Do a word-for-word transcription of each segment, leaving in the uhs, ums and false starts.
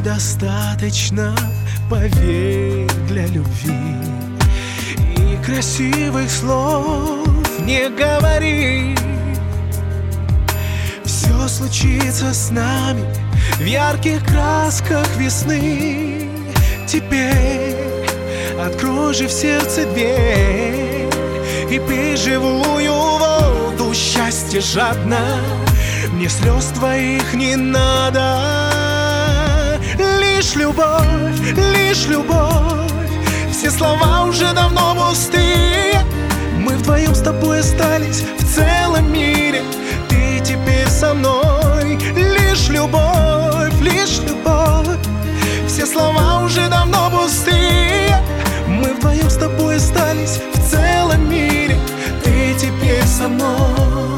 недостаточно, поверь, для любви. И красивых слов не говори. Все случится с нами в ярких красках весны. Теперь открой же в сердце дверь и пей живую воду счастья жадно. Мне слез твоих не надо. Лишь любовь, лишь любовь. Все слова уже давно пустые. Мы вдвоем с тобой остались в целом мире. Ты теперь со мной. Лишь любовь, лишь любовь. Все слова уже давно пустые. Мы вдвоем с тобой остались в целом мире. Ты теперь со мной.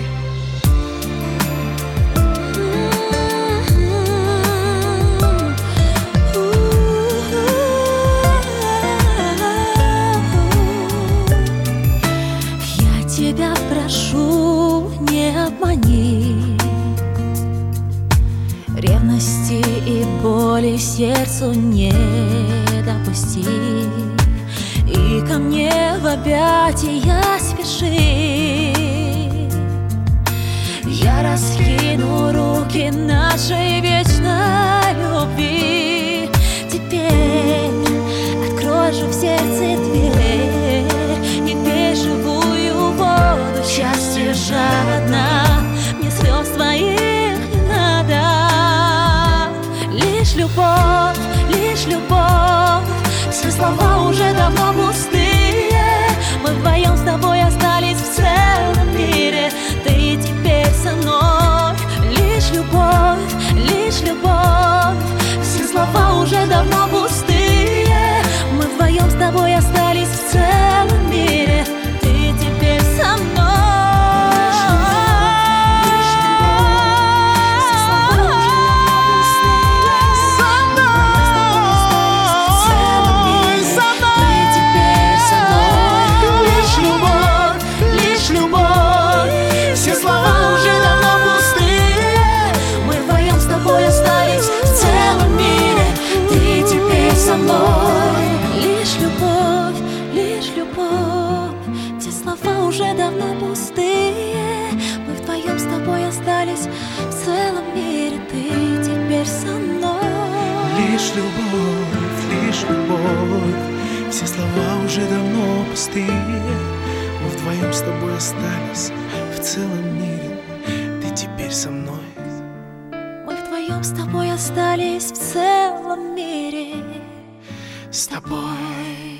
Тебя прошу, не обмани. Ревности и боли сердцу не допусти. И ко мне в объятия спеши. Я раскину руки нашей вечной любви. Теперь открой же в сердце дверь и пей живую воду счастья жадно. Мне слез твоих не надо. Лишь любовь, лишь любовь. Все слова уже давно пустые. Мы вдвоем с тобой остались в целом мире. Ты теперь со мной. Лишь любовь, лишь любовь. Все слова уже давно пустые. Мы вдвоем с тобой остались в целом мире. Ты теперь со мной. Лишь любовь, лишь любовь. Все слова уже давно пустые. Мы вдвоем с тобой остались в целом мире. Ты теперь со мной. Лишь любовь, лишь любовь. Все слова уже давно пустые. Мы вдвоем с тобой остались в целом мире. Ты теперь со мной. Мы вдвоем с тобой остались в целом мире. С тобой.